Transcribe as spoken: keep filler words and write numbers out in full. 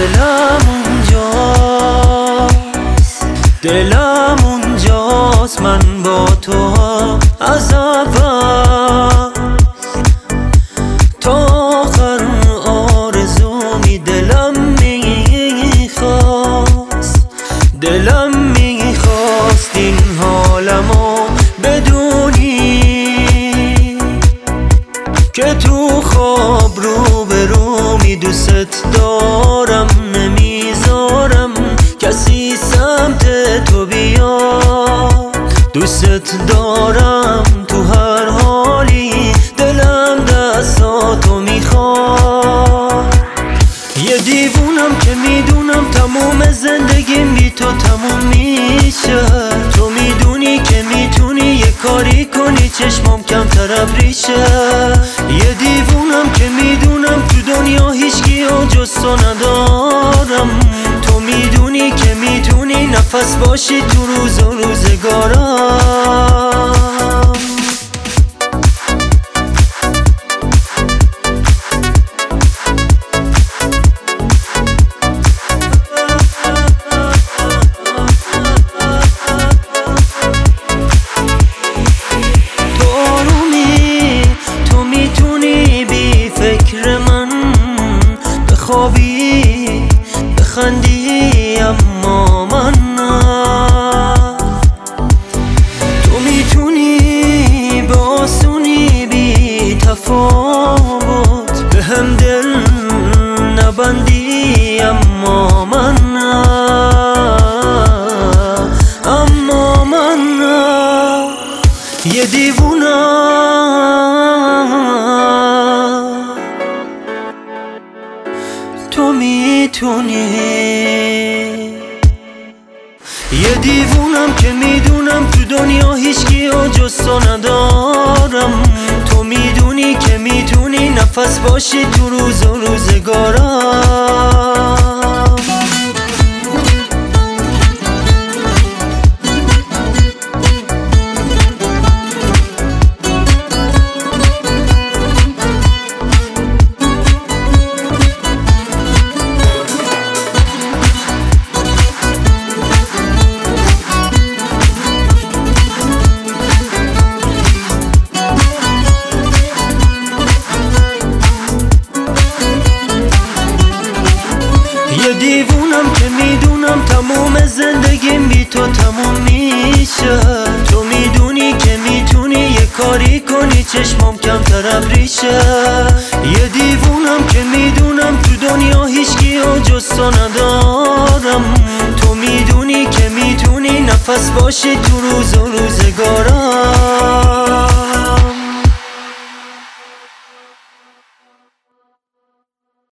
دلم اونجاست، دلم اونجاست، من با تو از اول تا آخر آرزومی دلم میخواست، دلم میخواست این حالمو بدونی که تو خواب رو به رومی، دوست دارم نمیذارم کسی سمت تو بیاد، دوست دارم تو هر حالی، دلم دستاتو میخواد. یه دیوونم که میدونم تموم زندگیم بی تو تموم میشه، تو میدونی که میتونی یه کاری کنی چشمام کمتر ابریشه. یه دیوونم که میدونم تو دنیا هیچکی جز تو ندارم، تو میدونی که میتونی نفس باشی تو روز و روزگارم. خوابی بخندی اما من نه، تو میتونی به آسونی بی تفاوت به هم دل نبندی اما من نه، اما من نه. یه دیوونم تو میتونی، یه دیوونم که میدونم تو دنیا هیچکی جز تو ندارم، تو میدونی که میتونی نفس باشی تو روز و روزگارم. یه دیوونم که میدونم تموم زندگیم بی تو تموم میشه، تو میدونی که میتونی یه کاری کنی چشمام کمتر ابریشه. یه دیوونم که میدونم تو دنیا هیچکی جز تو ندارم، تو میدونی که میتونی نفس باشی تو روز و روزگارم.